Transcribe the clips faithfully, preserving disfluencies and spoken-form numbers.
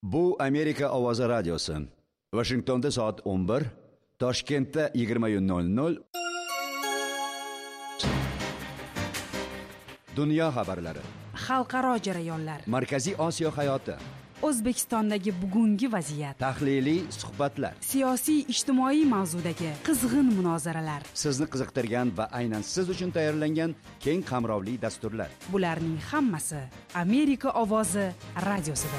Bu Amerika Ovozi radiosi. Washingtonda soat o'n bir, Toshkentda yigirma nol nol. Dunyo xabarlari. Xalqaro jarayonlar. Markaziy Osiyo hayoti. O'zbekistondagi bugungi vaziyat. Tahliliy suhbatlar. Siyosiy ijtimoiy mavzudagi qizg'in munozaralar. Sizni qiziqtirgan va aynan siz uchun tayyorlangan keng qamrovli dasturlar. Bularning hammasi Amerika Ovozi radiosida.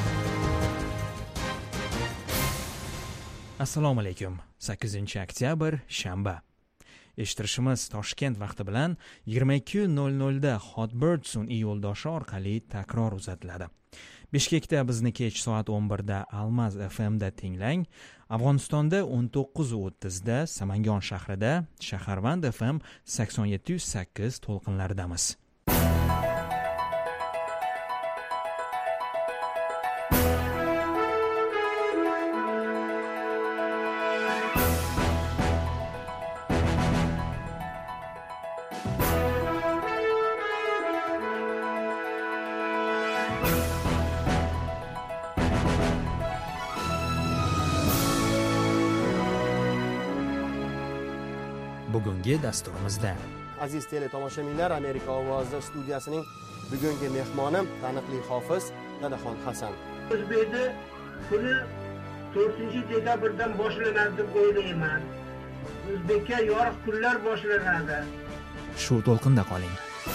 Assalomu alaykum. sakkizinchi oktyabr shanba. Eshittirishimiz Toshkent vaqti bilan yigirma ikki nol nol da Hotbird sun'iy yo'ldoshi orqali takror uzatiladi. Bishkekda bizni kech soat o'n bir da Almaz F M da tinglang. Afg'onistonda o'n to'qqiz o'ttiz da Samangon shahrida Shaharvand F M sakson yetti yuz sakkiz to'lqinlaridamiz. Bugungi dasturimizda aziz tele tomoshabinlar, Amerika Ovozi studiyasining bugungi mehmoni taniqli hofiz Dadaxon Hasan. O'zbekda kuni to'rtinchi dekabrdan boshlanadi deb o'ylayman. O'zbekka yorug' kunlar boshlanadi. Shu to'lqinda qoling.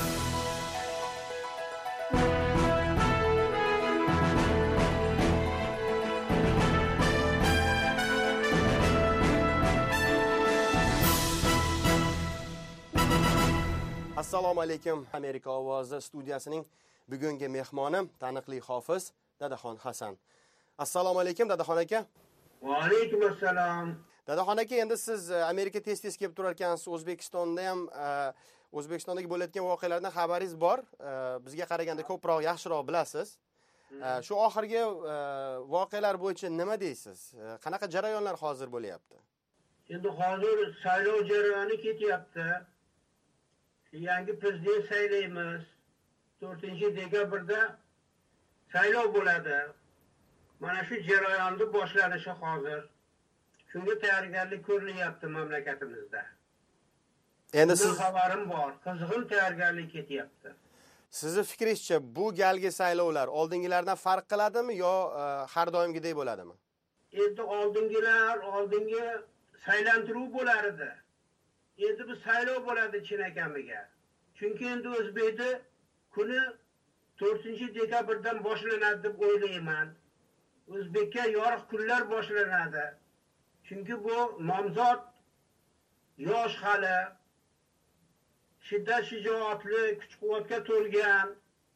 Assalomu alaykum. Amerika Ovozi studiyasining bugungi mehmoni taniqli hofiz Dadaxon Hasan. Assalomu alaykum Dadaxon aka. Va alaykum assalom. Dadaxon aka, endi siz Amerika tez-tez kelib turar ekansiz. O'zbekistonda ham O'zbekistondagi bo'layotgan voqealardan xabaringiz bor. Bizga qaraganda ko'proq yaxshiroq bilasiz. Shu oxirgi voqealar bo'yicha nima deysiz? Qanaqa jarayonlar hozir bo'lyapti? Endi hozir saylov jarayoni ketyapti. Yangi prezident saylaymiz. to'rtinchi dekabrda saylov bo'ladi. Mana shu jarayonni boshlanishi hozir. Shunga tayyorgarlik ko'rilyapti mamlakatimizda. Endi siz xabarim bor. Qizg'in tayyorgarlik ketyapti. Sizni fikringizcha bu galgi saylovlar oldingilardan farq qiladimi yo har doimgidek bo'ladimi? Endi oldingilar, oldingi saylantiruv bo'lar edi. Endi bu saylov bo'ladi chinakamiga. Chunki endi O'zbekda kuni to'rtinchi dekabrdan boshlanadi deb o'ylayman. O'zbekka yorug' kunlar boshlanadi. Chunki bu nomzod yosh hali, shiddat shijoatli, kuch-quvvatga to'lgan.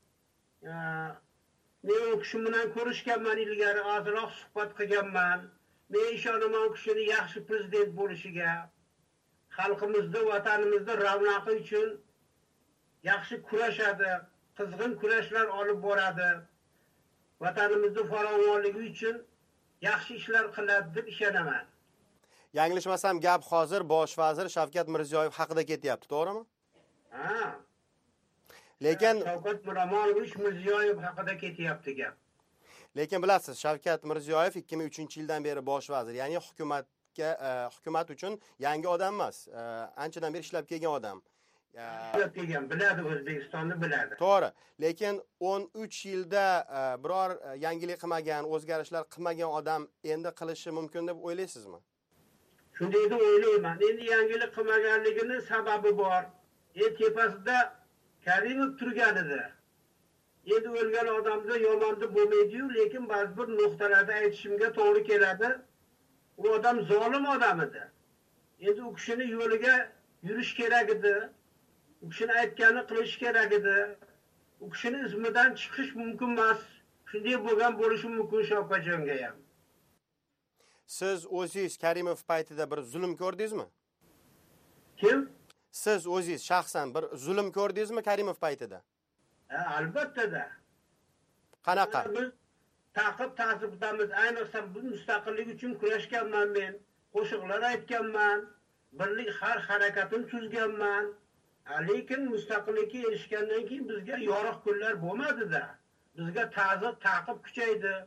Men u kishi bilan ko'rishganman ilgari, ozroq suhbat qilganman. Men ishonaman u kishini yaxshi prezident bo'lishiga. Xalqimizda, vatanimizda ravnaqi uchun yaxshi kurashadi, qizg'in kurashlar olib boradi. Vatanimizda farovonligi uchun yaxshi ishlar qiladi deb ishonaman. Yanglishmasam gap hozir bosh vazir Shavkat Mirziyoyev haqida ketyapti, to'g'rimi? Ha. Lekin Shavkat Miromonovich Mirziyoyev haqida ketyapti gap. Lekin bilasiz, Shavkat Mirziyoyev ikki ming uchinchi yildan beri bosh vazir, ya'ni hukumat hukumat uchun yangi odam emas, anchadan beri ishlab kelgan odam. Ishlab kelgan, biladi, O'zbekistonni biladi. To'g'ri. Lekin o'n uch yilda biror yangilik qilmagan, o'zgarishlar qilmagan odam endi qilishi mumkin deb o'ylaysizmi? Shunday deb o'ylayman. Endi yangilik qilmaganligini sababi bor. E tepasida Karimov turgan edi. Endi o'lgan odamda yomon deb bo'lmaydi-yu, lekin ba'zi bir nuqtalarda aytishimga to'g'ri keladi. U odam zolim odam edi. Endi u kishini yo'liga yurish kerak edi. U kishini aytganini qilish kerak edi. U kishini izmidan chiqish mumkin emas. Shunday bo'lgan bo'lishi mumkin Shopajonga ham. Siz o'zingiz Karimov paytida bir zulm ko'rdingizmi? Kim? Siz o'zingiz shaxsan bir zulm ko'rdingizmi Karimov paytida? Ha, albatta-da. Qanaqa? Biz ta'qib ta'sibdamiz. Ayniqsa bu mustaqillik uchun kurashganman men. Qo'shiqlar aytganman. Birlik har harakatim tuzganman. Lekin mustaqillikka erishgandan keyin bizga yorug' kunlar bo'lmadi-da. Bizga ta'zir, ta'qib kuchaydi.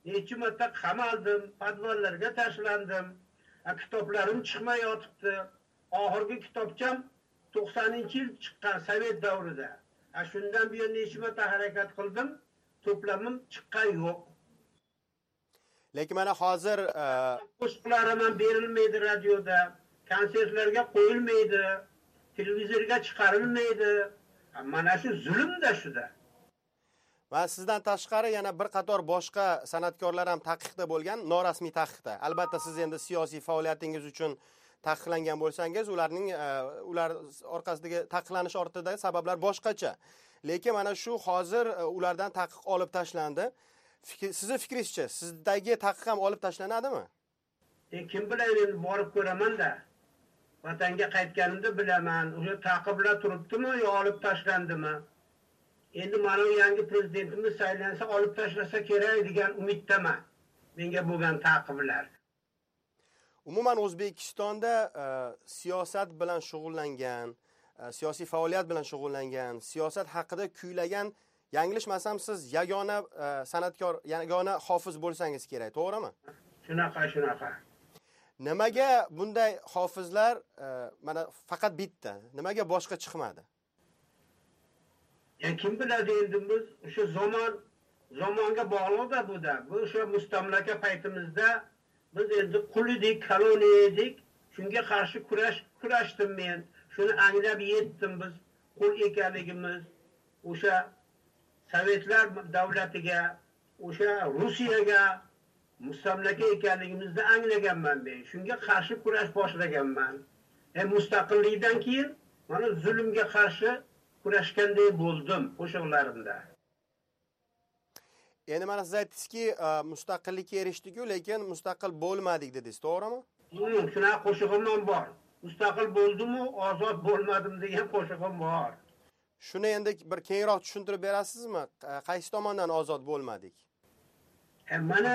necha marta qamaldim, podvallarga tashlandim. Kitoblarim chiqmay yotibdi. Oxirgi kitobcham to'qsoninchi yil chiqqan Sovet davrida. Shundan buyon necha marta harakat qildim, to'plamim chiqqan yo'q. Lekin mana hozir qo'shiqlarim ham berilmaydi radioda, konsertlarga qo'yilmaydi, televizorga chiqarilmaydi. Mana shu zulm-da shuda. Va sizdan tashqari yana bir qator boshqa san'atkorlar ham taqiqda bo'lgan, norasmiy taqiqda. Albatta siz endi siyosiy faoliyatingiz uchun taqiqlangan bo'lsangiz, ularning ular orqasidagi taqiqlanish ortidagi sabablar boshqacha. Lekin mana shu hozir ulardan taqiq olib tashlandi. Sizning fikringizcha, sizdagi taqiq ham olib tashlanadimi? E, kim bilan endi borib ko'raman-da. Vatanga qaytganimda bilaman, o'sha taqiblar turibdimi yo olib tashlandimi? Endi mana yangi prezidentimiz saylansa olib tashlasa kerak degan umiddaman. Menga bo'lgan taqiblar. Umuman O'zbekistonda e, siyosat bilan shug'ullangan, e, siyosiy faoliyat bilan shug'ullangan, siyosat haqida kuylagan, yanglishmasam siz yagona e, san'atkor, yagona hofiz bo'lsangiz kerak, to'g'rimi? Shunaqa, shunaqa. Nimaga bunday hofizlar e, mana faqat bitta, nimaga boshqa chiqmadi? Yani kim biladi endi biz o'sha zamon zamonga bog'liqda bu-da. Bu o'sha mustamlaka paytimizda biz endi qul edik, koloniya edik. Shunga qarshi kurash kurashdim men. Shuni anglab yetdim biz qul ekanligimiz. O'sha Sovetlar davlatiga, o'sha Rossiyaga mustamlaka ekanligimizni anglaganman men. Shunga qarshi kurash boshlaganman. E mustaqillikdan keyin mana zulmga qarshi kurashganday bo'ldim qo'shiqlarimda. Endi mana siz aytdingizki, mustaqillikka erishdik-ku, lekin mustaqil bo'lmadik dedingiz, to'g'rimi? Yo'q, shunaqa qo'shig'im ham bor. Mustaqil bo'ldim-u, ozod bo'lmadim degan qo'shig'im bor. Shuni endi bir kengroq tushuntirib berasizmi? Qaysi tomondan ozod bo'lmadik? E mana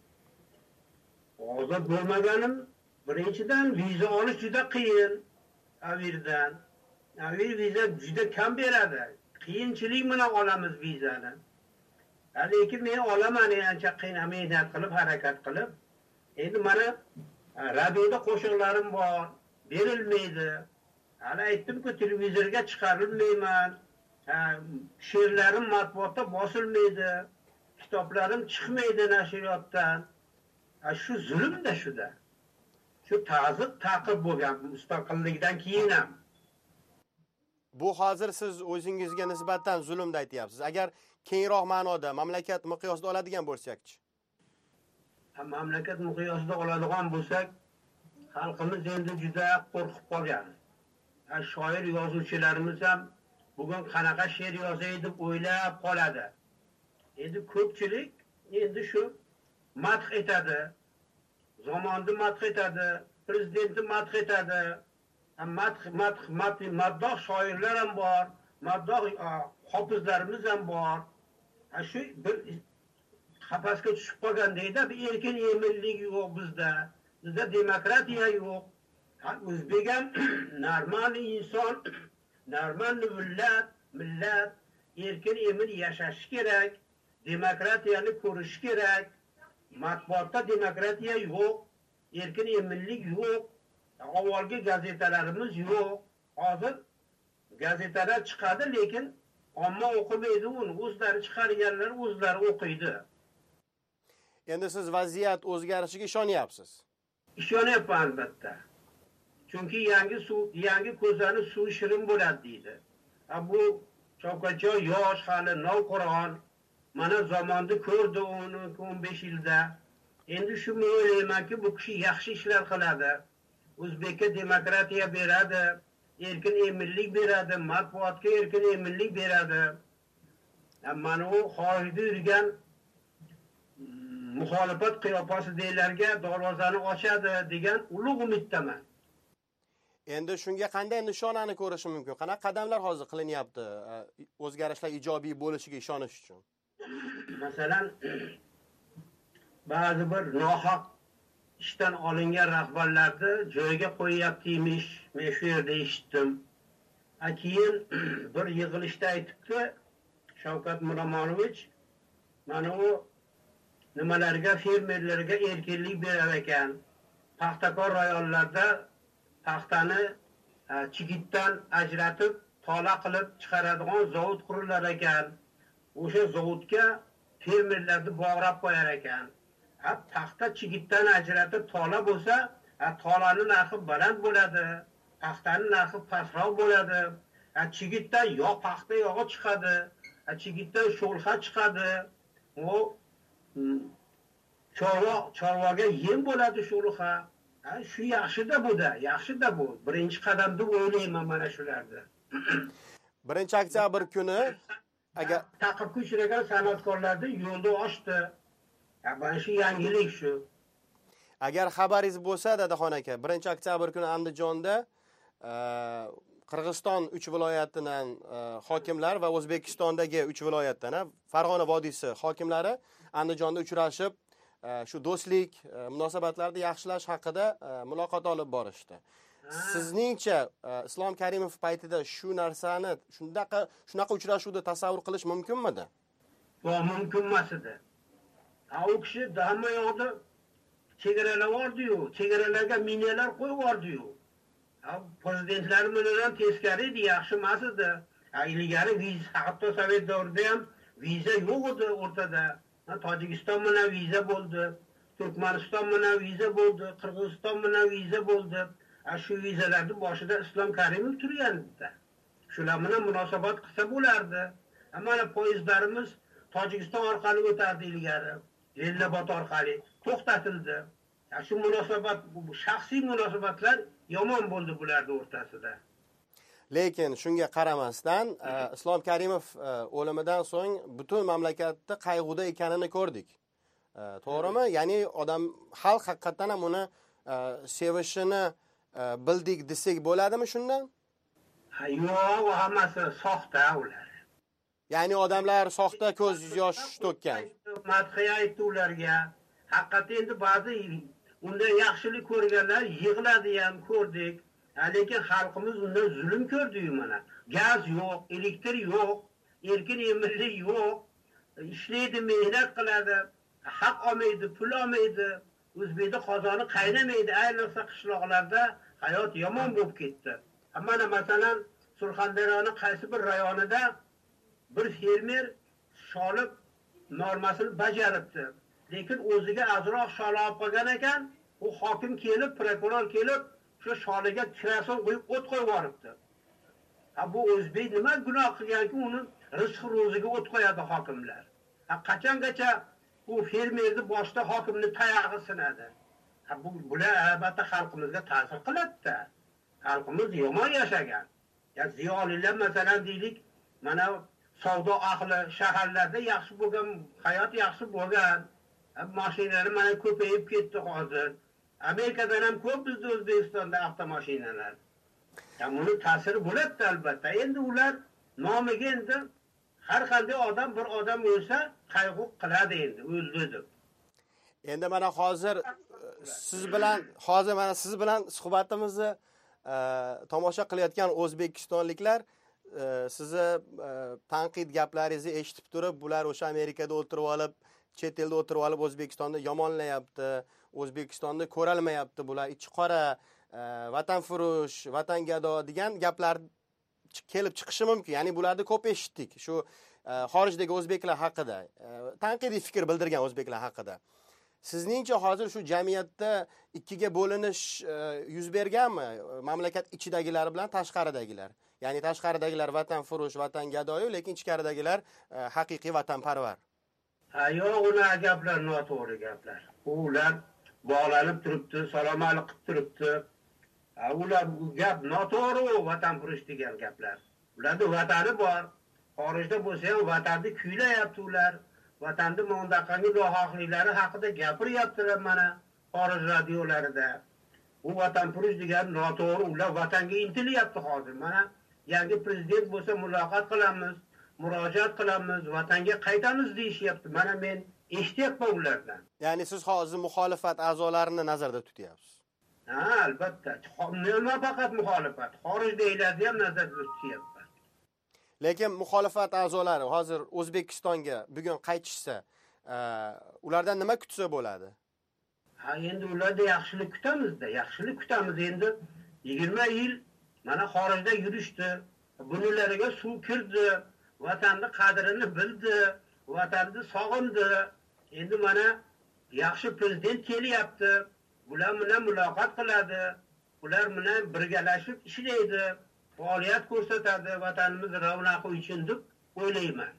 ozod bo'lmaganim birinchidan viza olish juda qiyin. Avirdan. Avir viza juda kam beradi. Qiyinchilik bilan olamiz vizani. Lekin men olaman ancha qiyin mehnat qilib, harakat qilib. Endi mana radioda qo'shiqlarim bor, berilmaydi. Hali aytdim-ku, televizorga chiqarilmayman. She'rlarim matbuotda bosilmaydi. Kitoblarim chiqmaydi nashriyotdan. Shu zulm-da shuda. Shu ta'ziq taqib bo'lgan mustaqillikdan keyin ham. Bu hozir siz o'zingizga nisbatan zulmda aytyapsiz. Agar kengroq ma'noda mamlakat miqyosida oladigan bo'lsak-chi? Mamlakat miqyosida oladigan bo'lsak, xalqimiz endi juda qo'rqib qolgan. Shoir yozuvchilarimiz ham bugun qanaqa she'r yozay deb o'ylab qoladi. Endi ko'pchilik endi shu madh etadi, zamonni madh etadi, prezidentni madh etadi. Madh madh madh maddoh shoirlar ham bor, maddoh hofizlarimiz ham bor. Shu bir qafasga tushib qolgandayda bir erkin eminlik yo'q bizda. Bizda demokratiya yo'q. O'zbek ham normal inson, normal millat, millat erkin emin yashashi kerak, demokratiyani ko'rish kerak. Matbuotda demokratiya yo'q, erkin eminlik yo'q. Avvalgi gazetalarimiz yo'q. Hozir gazetalar chiqadi, lekin omma o'qimaydi uni. O'zlari chiqarganlar o'zlari o'qiydi. Endi siz vaziyat o'zgarishiga ishonyapsiz? Ishonyapman albatta. Chunki yangi suv, yangi ko'zani suv shirin bo'ladi deydi. Bu Shavkatjon yosh, hali navqiron. Mana zamonni ko'rdi o'n besh yilda. Endi shu o'ylaymanki, bu kishi yaxshi ishlar qiladi. O'zbekka demokratiya beradi, erkin eminlik beradi, matbuotga erkin eminlik beradi. Mana u xorijda yurgan muxolifat qiyofasidagilarga darvozani ochadi degan ulug' umiddaman. Endi shunga qanday nishonani ko'rish mumkin? Qanaqa qadamlar hozir qilinyapti o'zgarishlar ijobiy bo'lishiga ishonish uchun? Masalan, ba'zi bir nohaq ishdan olingan rahbarlarni joyiga qo'yyaptimish, men shu yerda eshitdim. Keyin bir yig'ilishda aytibdi Shavkat Miromonovich, mana u nimalarga fermerlarga erkinlik berar ekan. Paxtakor rayonlarda paxtani chigitdan ajratib, tola qilib chiqaradigan zavod qurilar ekan. O'sha zavodga fermerlarni bog'rab qo'yar ekan. Ha, paxta chigitdan ajratib tola bo'lsa, tolaning narxi baland bo'ladi, paxtaning narxi pastroq bo'ladi. Chigitdan yo paxta yog'i chiqadi, chigitdan sho'lxa chiqadi. U chorva chorvaga yem bo'ladi sho'lxa. Shu yaxshi-da bu-da, yaxshi-da bu. Birinchi qadam deb o'ylayman mana shularni. birinchi oktyabr kuni agar taqibga uchragan san'atkorlarni yo'lni ochdi. Mana shu yangilik shu. Agar xabaringiz bo'lsa, Dadaxon aka, birinchi oktyabr kuni Andijonda Qirg'iziston uch viloyatidan hokimlar va O'zbekistondagi uch viloyatdan, Farg'ona vodiysi hokimlari Andijonda uchrashib, shu do'stlik munosabatlarni yaxshilash haqida muloqot olib borishdi. Sizningcha Islom Karimov paytida shu narsani, shunaqa shunaqa uchrashuvni tasavvur qilish mumkinmidi? Yo'q, mumkin emas edi. U kishi hamma yoqda chegaralar bordi-yu, chegaralarga minalar qo'yib bordi-yu. Prezidentlar bilan teskari edi, yaxshi emas edi. Ilgari viza, hatto Sovet davrida ham viza yo'q edi o'rtada. Tojikiston bilan viza bo'ldi, Turkmaniston bilan viza bo'ldi, Qirg'iziston bilan viza bo'ldi. Shu vizalarning boshida Islom Karimov turgandi. Shular bilan munosabat qilsa bo'lardi. Mana poyezdlarimiz Tojikiston orqali o'tardi ilgari, Lellabot orqali to'xtatildi. Shu munosabat, shaxsiy munosabatlar yomon bo'ldi bularning o'rtasida. Lekin shunga qaramasdan Islom Karimov o'limidan so'ng butun mamlakatda qayg'uda ekanini ko'rdik. To'g'rimi? Ya'ni odam xalq haqiqatan ham uni sevishini bildik desak bo'ladimi shundan? Ha, yo'q, hammasi soxta ular. Ya'ni odamlar soxta ko'z yosh to'kkan. Madhiya aytdi ularga. Haqiqatda endi ba'zi unda yaxshilik ko'rganlar yig'ladi ham ko'rdik. Lekin xalqimiz undan zulm ko'rdi-yu mana. Gaz yo'q, elektr yo'q, erkin emirlik yo'q. Ishlaydi, mehnat qiladi, haq olmaydi, pul olmaydi. O'zbekda qozoni qaynamaydi, ayniqsa qishloqlarda hayot yomon bo'lib ketdi. Mana masalan, Surxondaryoning qaysi bir rayonida bir fermer sholib normasini bajaribdi. Lekin o'ziga azroq shol olib qolgan ekan, u hokim kelib, prokuror kelib, shu sholiga kirason qo'yib o't qo'yib yuboribdi. Ha, bu o'zbek nima gunoh qilganki, uni rizq ro'ziga o't qo'yadi hokimlar. Ha, qachongacha u fermerni boshda hokimni tayog'i sinadi. Ha, bu bular albatta xalqimizga ta'sir qiladi-da. Xalqimiz yomon yashagan. Ya ziyolilar masalan deylik, mana savdo ahli shaharlarda yaxshi bo'lgan, hayot yaxshi bo'lgan, mashinalar mana ko'payib ketdi hozir. Amerikadan ham ko'p bizda O'zbekistonda avtomashinalar. Ya buni ta'siri bo'ladi albatta. Endi ular nomiga endi har qanday odam bir odam o'lsa qayg'u qiladi endi, o'ldi deb. Endi mana hozir siz bilan hozir mana siz bilan suhbatimizni tomosha qilayotgan o'zbekistonliklar sizni tanqid gaplaringizni eshitib turib, bular o'sha Amerikada o'tirib olib, chet elda o'tirib olib O'zbekistonni yomonlayapti, O'zbekistonni ko'ralmayapti, bular ichi qora, vatanfurush, vatangado degan gaplar kelib chiqishi mumkin. Ya'ni bularni ko'p eshitdik. Shu xorijdagi o'zbeklar haqida, tanqidiy fikr bildirgan o'zbeklar haqida. Sizningcha hozir shu jamiyatda ikkiga bo'linish yuz berganmi? Mamlakat ichidagilar bilan tashqaridagilar. Ya'ni tashqaridagilar vatanfurush, vatangadoyu, lekin ichkaridagilar haqiqiy vatanparvar. Ha, yo'q, ular gaplar noto'g'ri gaplar. Ular bog'lanib turibdi, salom alik qilib turibdi. Ular bu gap noto'g'ri, vatanfurush degan gaplar. Ularda vatani bor. Xorijda bo'lsa ham vatanni kuylayapti ular. Vatanning mondaqangi nohaqliklari haqida gapiryaptilar mana xorij radiolarida. U vatanfurush degan noto'g'ri, ular vatanga intilyapti hozir. Mana yangi prezident bo'lsa muloqot qilamiz, murojaat qilamiz, vatanga qaytamiz deyishyapti. Mana men eshityapman ulardan. Ya'ni siz hozir muxolifat a'zolarini nazarda tutyapsiz. Ha, albatta. Nima faqat muxolifat, xorijdagilarni ham nazarda tutyapman. Lekin muxolifat a'zolari hozir O'zbekistonga bugun qaytishsa, ulardan nima kutsa bo'ladi? Ha, endi ularda yaxshilik kutamizda, yaxshilik kutamiz. Endi yigirma yil mana xorijda yurishdi, bunilariga suv kirdi, vatanni qadrini bildi, vatanni sog'indi. Endi mana yaxshi prezident kelyapti, ular bilan muloqot qiladi, ular bilan birgalashib ishlaydi, faoliyat ko'rsatadi, vatanimiz ravnaqi uchun deb o'ylayman.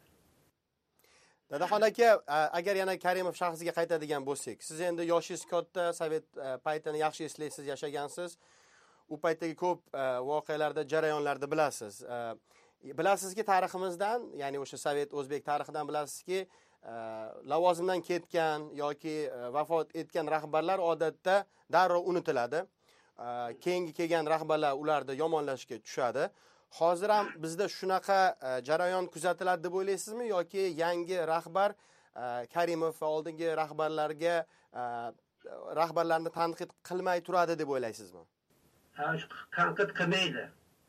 Dadaxon aka, agar yana Karimov shaxsiga qaytadigan bo'lsak, siz endi yoshingiz katta, Sovet paytini yaxshi eslaysiz, yashagansiz. U paytdagi ko'p voqealarda, jarayonlarda bilasiz. Bilasizki, tariximizdan, ya'ni o'sha Sovet o'zbek tarixidan bilasizki, lavozimdan ketgan yoki vafot etgan rahbarlar odatda darrov unutiladi. Keyingi kelgan rahbarlar ularni yomonlashga tushadi. Hozir ham bizda shunaqa jarayon kuzatiladi deb o'ylaysizmi yoki yangi rahbar Karimov va oldingi rahbarlarga rahbarlarni tanqid qilmay turadi deb o'ylaysizmi? Ha, tanqid qilmaydi.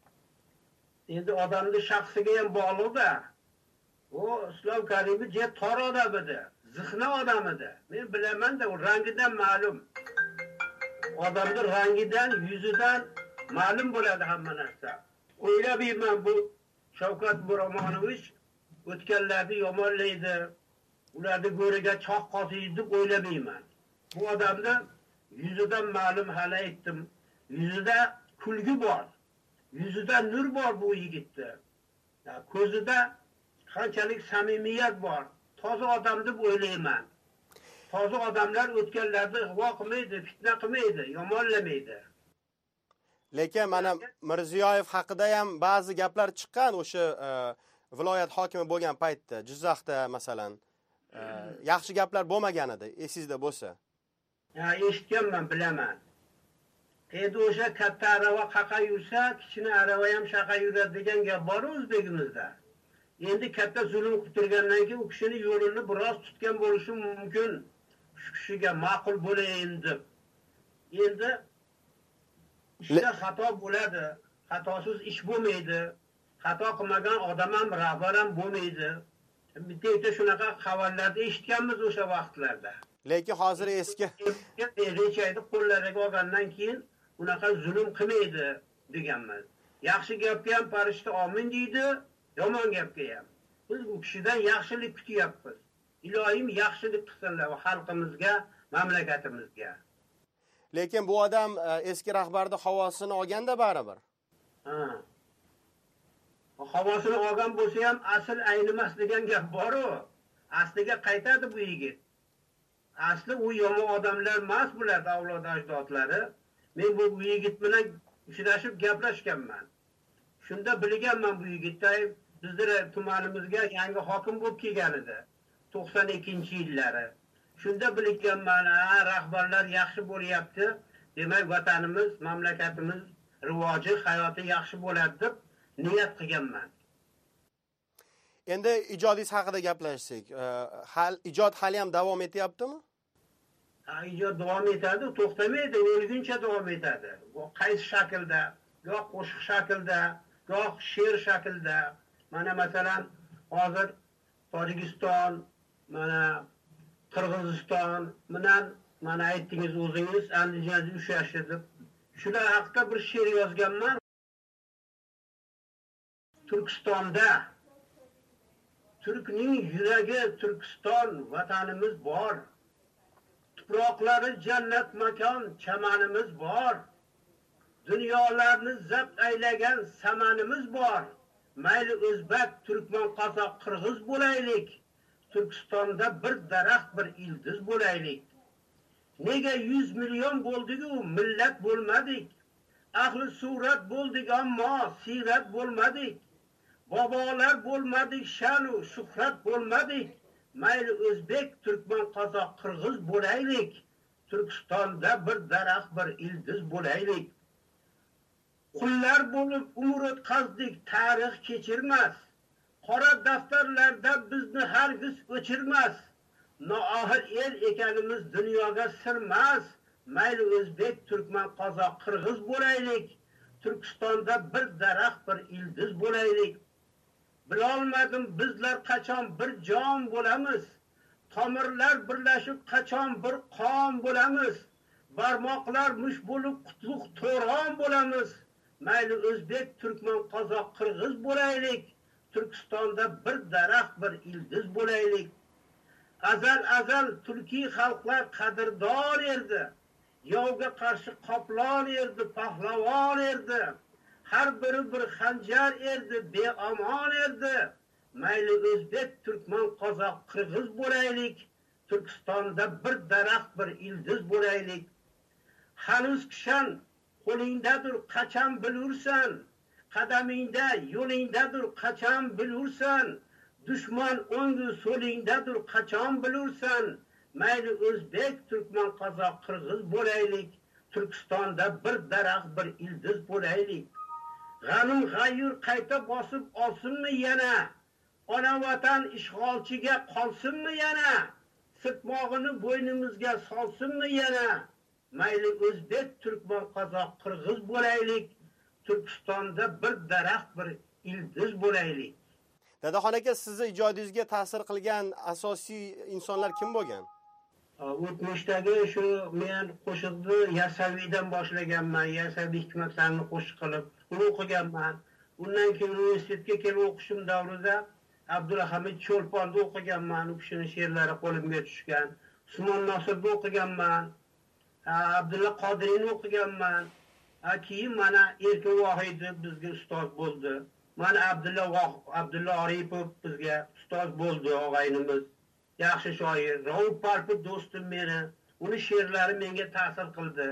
Endi odamning shaxsiga ham bog'liq-da. O Islom Karimov je tor odam edi, zihni odam edi. Men bilaman-da, u rangidan ma'lum. Odamning rangidan, yuzidan ma'lum bo'ladi hamma narsa. O'ylamayman bu Shavkat Miromonovich o'tganlarni yomonlaydi, ularni go'riga choq qosiydi deb o'ylamayman. Bu odamda yuzidan ma'lum, hali aytdim. Yuzida kulgi bor, yuzida nur bor bu yigitda. Ko'zida qanchalik samimiyat bor, toza odam deb o'ylayman. Toza odamlar o'tganlarni ig'vo qilmaydi, fitna qilmaydi, yomonlamaydi. Lekin mana Mirziyoyev haqida ham ba'zi gaplar chiqqan o'sha viloyat hokimi bo'lgan paytda, Jizzaxda masalan. Yaxshi gaplar bo'lmagan edi, esingizda bo'lsa. Ha, eshitganman, bilaman. Endi o'sha katta arava qaqa yursa, kichkina arava ham shaqa yuradi degan gap bor o'zbegimizda. Endi katta zulm qilib turgandan keyin u kishini yo'lini biroz tutgan bo'lishi mumkin. Shu kishiga ma'qul bo'layin deb. Endi ishda xato bo'ladi, xatosiz ish bo'lmaydi. Xato qilmagan odam ham rahbar ham bo'lmaydi. Bitta shunaqa xabarlarni eshitganmiz o'sha vaqtlarda. Lekin hozir eski rechayni qo'llariga olgandan keyin unaqa zulm qilmaydi deganmiz. Yaxshi gapga ham farishta omin deydi, yomon gapga ham. Biz bu kishidan yaxshilik kutyapmiz. Ilohim yaxshilik qilsinlar xalqimizga, mamlakatimizga. Lekin bu odam eski rahbarning havosini olganda baribir. Ha. Havosini olgan bo'lsa ham asl aynimas degan gap bor-ku. Asliga qaytadi bu yigit. Asli u yomon odamlar emas bular, avlod ajdodlari. Men bu yigit bilan uchrashib gaplashganman. Shunda bilganman bu yigitday bizning tumanimizga yangi hokim bo'lib kelgan edi. to'qson ikkinchi yillari. Shunda bilganman, ha, rahbarlar yaxshi bo'lyapti. Demak, vatanimiz, mamlakatimiz rivoji, hayoti yaxshi bo'ladi deb niyat qilganman. Endi ijodingiz haqida gaplashsak, hal ijod hali ham davom etyaptimi? Ha, ijod davom etadi, to'xtamaydi, o'lguncha davom etadi. Qaysi shaklda, yo'q qo'shiq shaklda, yo'q she'r shaklda. Mana masalan, hozir Tojikiston, mana Qirg'iziston bilan mana aytdingiz o'zingiz, Andijonda ushlashdi deb. Shular haqida bir she'r yozganman. Turkistonda Turkning yuragi Turkiston vatanimiz bor. Tuproqlari jannat makon chamanimiz bor. Dunyolarni zabt aylagan samanimiz bor. Mayli o'zbek, turkman, qozoq, qirg'iz bo'laylik. Turkistonda bir daraxt, bir ildiz bo'laylik. Nega yuz million bo'ldik-ku, millat bo'lmadik. Ahli surat bo'ldik, ammo sirat bo'lmadik. Bobolar bo'lmadik, sha'nu shuhrat bo'lmadik. Mayli o'zbek, turkman, qozoq, qirg'iz bo'laylik. Turkistonda bir daraxt, bir ildiz bo'laylik. Qullar bo'lib umr o'tkazdik, tarix kechirmas. Qora daftarlarda bizni hargiz o'chirmas. Noahil el ekanimiz dunyoga sirmas. Mayli o'zbek, turkman, qozoq, qirg'iz bo'laylik. Turkistonda bir daraxt, bir ildiz bo'laylik. Bilolmadim bizlar qachon bir jon bo'lamiz. tomirlar birlashib qachon bir qon bo'lamiz. Barmoqlar mush bo'lib qutlug' to'rg'on bo'lamiz. Mayli o'zbek, turkman, qozoq, qirg'iz bo'laylik. Turkistonda bir daraxt, bir ildiz bo'laylik. Azal azal turkiy xalqlar qadrdon erdi. Yovga qarshi qoplon erdi, pahlavon erdi. Har biri bir xanjar erdi, beomon erdi. Mayli o'zbek, turkman, qozoq, qirg'iz bo'laylik. Turkistonda bir daraxt, bir ildiz bo'laylik. Hanuz kishan qo'lingdadir qachon bilursan, qadamingda yo'lingdadir qachon bilursan, dushman o'ngi so'lingdadir qachon bilursan. Mayli o'zbek, turkman, qozoq, qirg'iz bo'laylik. Turkistonda bir daraxt, bir ildiz bo'laylik. G'anim g'ayur qayta bosib olsinmi yana? Ona vatan ishg'olchiga qolsinmi yana? Sirtmog'ini bo'ynimizga solsinmi yana? Mayli o'zbek, turkman, qozoq, qirg'iz bo'laylik. Turkistonda bir daraxt, bir ildiz bo'laylik. Dadaxon aka, sizni ijodingizga ta'sir qilgan asosiy insonlar kim bo'lgan? O'tmishdagi shu men qo'shiqni Yasaviydan boshlaganman. Yasaviy hikmatlarini qo'shiq qilib, uni o'qiganman. Undan keyin universitetga kelib o'qishim davrida Abdulhamid Cho'lponni o'qiganman. U kishining she'rlari qo'limga tushgan. Usmon Nosirni o'qiganman. Abdulla Qodiriyni o'qiganman. Keyin mana Erkin Vohidov bizga ustoz bo'ldi. Mana Abdulla Abdulla Oripov bizga ustoz bo'ldi, og'aynimiz. Yaxshi shoir. Rauf Parfi do'stim meni. Uni she'rlari menga ta'sir qildi.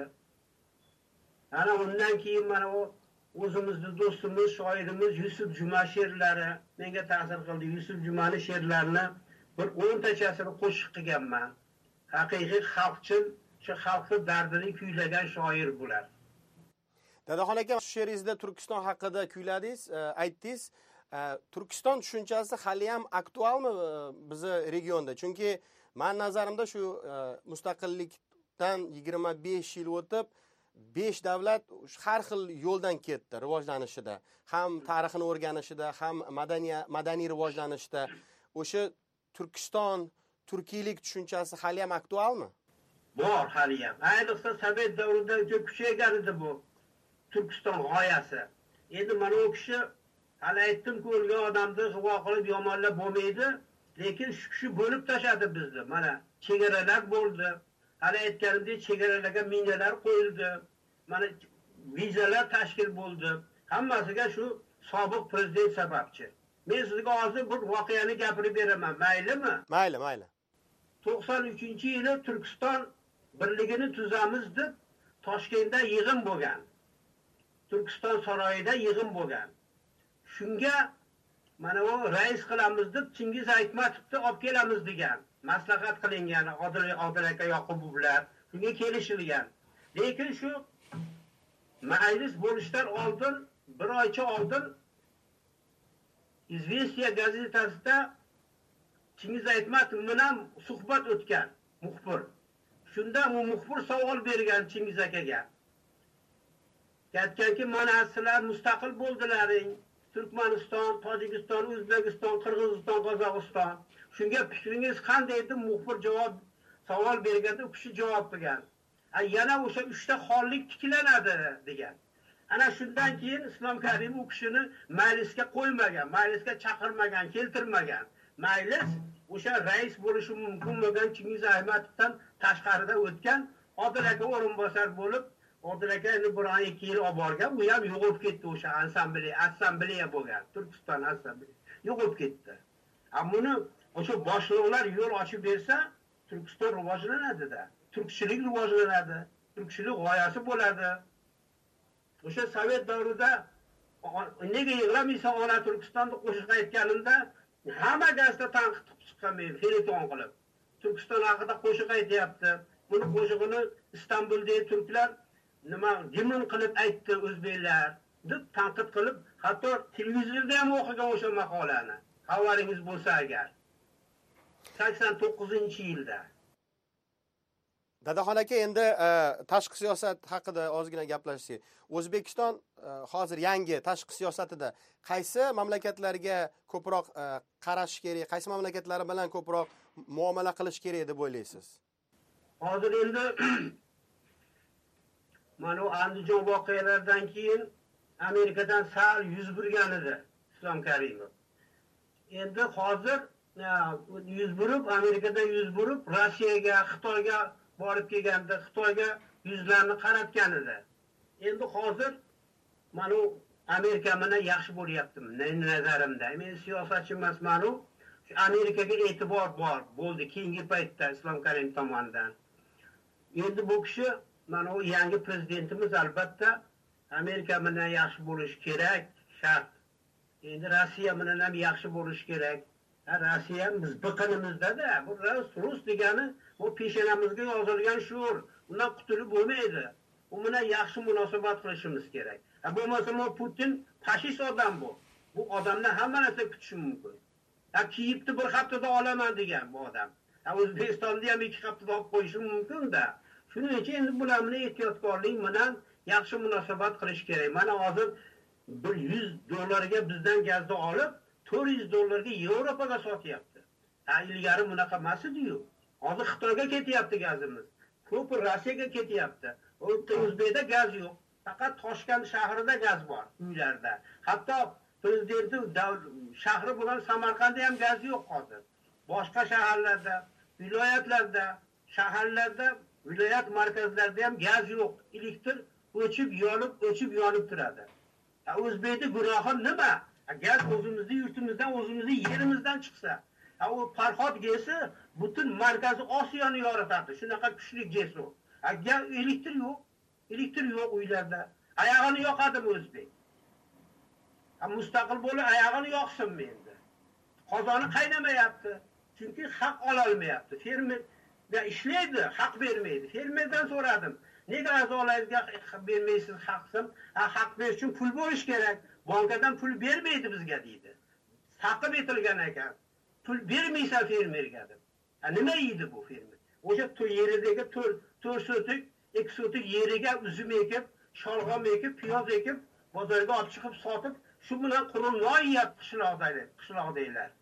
Ana undan keyin mana u o'zimizning do'stimiz, shoirimiz Yusuf Juma she'rlari menga ta'sir qildi. Yusuf Jumani she'rlarini bir o'ntachasini qo'shiq qilganman. Haqiqiy xalqchil, shu xalqni dardini kuylagan shoir bular. Dadaxon aka, she'ringizda Turkiston haqida kuyladingiz, aytdingiz. Turkiston tushunchasi hali ham aktualmi bizi regionda? Chunki men nazarimda shu mustaqillikdan yigirma besh yil o'tib, besh davlat har xil yo'ldan ketdi rivojlanishida, ham tarixini o'rganishida, ham madaniy madaniy rivojlanishda. O'sha Turkiston, turkiylik tushunchasi hali ham aktualmi? Bor hali ham. Ayniqsa Sovet davrida juda kuchaygan edi bu Turkiston g'oyasi. Endi mana u kishi hali aytdim-ku, o'lgan odamni g'avo qilib yomonlab bo'lmaydi, lekin shu kishi bo'lib tashadi bizni. Mana chegaralar bo'ldi. Hali aytganimdek, chegaralarga minalar qo'yildi. Mana vizalar tashkil bo'ldi. Hammasiga shu sobiq prezident sababchi. Men sizga hozir bir voqeani gapirib beraman, maylimi? Mayli, mayli. to'qson uchinchi yili Turkiston birligini tuzamiz deb Toshkentda yig'in bo'lgan. Turkiston saroyida yig'in bo'lgan. Shunga mana u rais qilamiz deb Chingiz Aytmatovni olib kelamiz degan. Maslahat qilingan Odil Odil aka Yoqubovlar. Shunga kelishilgan. Lekin shu majlis bo'lishdan oldin, bir oycha oldin Izvestiya gazetasida Chingiz Aytmatov bilan suhbat o'tgan muxbir. Shunda u muxbir savol bergan Chingiz akaga. Aytganki, mana sizlar mustaqil bo'ldilaring. Turkmaniston, Tojikiston, O'zbekiston, Qirg'iziston, Qozog'iston. Shunga fikringiz qanday deb muxbir javob savol berganda u kishi javob bergan. Yana o'sha uchta xonlik tiklanadi degan. Ana shundan keyin Islom Karimov u kishini majlisga qo'ymagan, majlisga chaqirmagan, keltirmagan. Majlis o'sha rais bo'lishi mumkin bo'lgan Chingiz Aytmatovdan tashqarida o'tgan, Odil aka o'rinbosar bo'lib, Odil aka endi bir oy ikki yil olib borgan, u ham yo'qolib ketdi o'sha assambleya, assambleya bo'lgan, Turkiston assambleya. Yo'qolib ketdi. Ammo buni o'sha boshliqlar yo'l ochib bersa, Turkiston rivojlanadi-da. Turkchilik rivojlanadi, turkchilik g'oyasi bo'ladi. O'sha Sovet davrida nega yig'lamaysan ona Turkistonda qo'shiq aytganimda hamma gazda tanqid qilib chiqqan men, feliton qilib. Turkiston haqida qo'shiq aytyapti. Buni qo'shig'ini Istanbuldagi turklar nima gimn qilib aytdi o'zbeklar deb tanqid qilib, hatto televizorda ham o'qigan o'sha maqolani. Xabaringiz bo'lsa agar. sakson to'qqizinchi yilda. Dadaxon aka, endi tashqi siyosat haqida ozgina gaplashsak. O'zbekiston hozir yangi tashqi siyosatida qaysi mamlakatlarga ko'proq qarash kerak, qaysi mamlakatlar bilan ko'proq muomala qilish kerak deb o'ylaysiz? Hozir endi mana Andijon voqealaridan keyin Amerikadan sal yuz burgan edi Islom Karimov. Endi hozir yuz burib, Amerikadan yuz burib, Rossiyaga, Xitoyga borib kelganda Xitoyga yuzlarini qaratgan edi. Endi hozir mana Amerika bilan yaxshi bo'lyapti, nazarimda. Men siyosatchi emasman, Amerikaga e'tibor bor bo'ldi keyingi paytda Islom Karimov tomonidan. Endi bu kishi mana u yangi prezidentimiz albatta Amerika bilan yaxshi bo'lish kerak, shart. Endi Rossiya bilan ham yaxshi bo'lish kerak. Rossiya biz biqinimizda-da, bu Rus degani bu peshonamizga yozilgan shuur, undan qutulib bo'lmaydi. U bilan yaxshi munosabat qilishimiz kerak. Bo'lmasa bu Putin fashist odam bu. Bu odamdan hamma narsa kutish mumkin. Ha, Kiyevni bir haftada olaman degan bu odam. Ha, O'zbekistonda ham ikki haftada olib qo'yishi mumkin-da. Shuning uchun endi bular bilan ehtiyotkorlik bilan yaxshi munosabat qilish kerak. Mana hozir bir yuz dollarga bizdan gazni olib, to'rt yuz dollarga Yevropaga sotyapti. Ha, ilgari bunaqa emas edi-yu. Hozir Xitoyga ketyapti gazimiz. Ko'p Rossiyaga ketyapti. O'zbekda gaz yo'q. Faqat Toshkent shahrida gaz bor, uylarda. Hatto prezidentning shahri bilan Samarqandda ham gaz yo'q hozir. Boshqa shaharlarda, viloyatlarda, shaharlarda, viloyat markazlarida ham gaz yo'q. Elektr o'chib, yonib, o'chib, yonib turadi. O'zbekda gunohi nima? Gaz o'zimizning yurtimizdan, o'zimizning yerimizdan chiqsa, u Farhod gesi butun markaziy Osiyoni yoritadi. Shunaqa kuchli gez u. Agar elektr yo'q, elektr yo'q uylarda. Oyog'ini yoqadimi o'zbek? Mustaqil bo'lib oyog'ini yoqsinmi endi? Qozoni qaynamayapti. Chunki haq ola olmayapti. Fermer da ishlaydi, haq bermaydi. Fermerdan so'radim. Nega a'zolaringizga bermaysiz haqsim? Haq berish uchun pul bo'lish kerak. Bankadan pul bermaydi bizga deydi. Taqib etilgan ekan. Pul bermaysan fermerga deb. Nima yeydi bu fermer? O'sha yeridagi to'rt sotik, ikki sotik yeriga uzum ekib, sholg'om ekib, piyoz ekib, bozorga olib chiqib sotib, shu bilan qurunoy yeyapti qishloqdagilar, qishloqdagilar.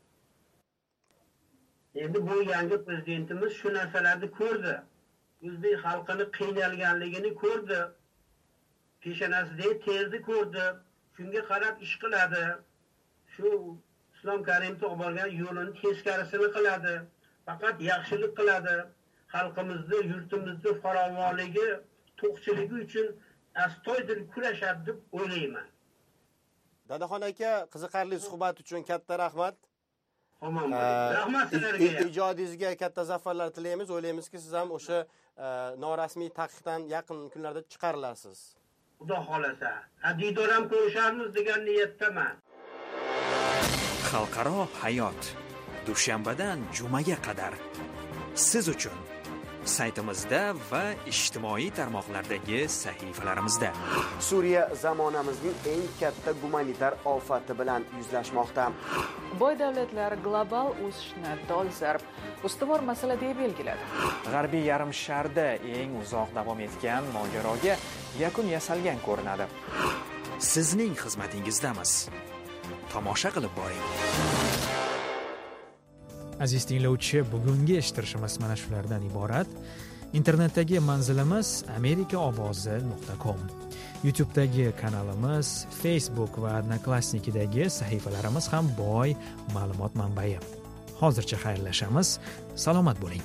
Endi bu yangi prezidentimiz shu narsalarni ko'rdi. O'zbek xalqini qiynalganligini ko'rdi. Peshonasida terdi ko'rdi. Shunga qarab ish qiladi. Shu Islom Karimov olib borgan yo'lini teskarisini qiladi. Faqat yaxshilik qiladi. Xalqimizni, yurtimizni farovonligi, to'qchiligi uchun astoydil kurashadi deb o'ylayman. Dadaxon aka, qiziqarli suhbat uchun katta rahmat. Tamam. Rahmat sizlarga. Ijodingizga katta zafarlar tilaymiz. O'ylaymizki, siz ham o'sha norasmiy taqiqdan yaqin kunlarda chiqarilasiz. Xudo xolasa. Didor ham ko'risharmiz degan niyatdaman. Xalqaro hayot dushanbadan jumaga qadar siz uchun saytimizda va ijtimoiy tarmoqlardagi sahifalarimizda. Suriya zamonamizning eng katta gumanitar ofati bilan yuzlashmoqda. Boy davlatlar global o'sishni dolzarb ustuvor masala deb belgiladi. G'arbiy yarim sharda eng uzoq davom etgan mojaroga yakun yasalgan ko'rinadi. Sizning xizmatingizdamiz. Tomosha qilib boring. Aziz tinglovchi, bugungi eshittirishimiz mana shulardan iborat. Internetdagi manzilimiz amerika ovozi nuqta com. YouTube'dagi kanalimiz, Facebook va Odnoklassnikidagi sahifalarimiz ham boy ma'lumot manbai. Hozircha xayrlashamiz. Salomat bo'ling.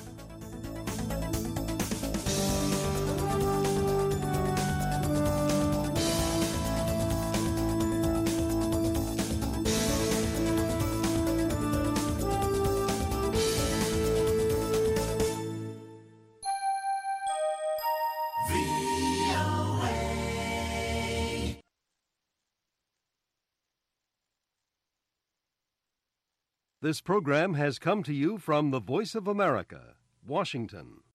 This program has come to you from the Voice of America, Washington.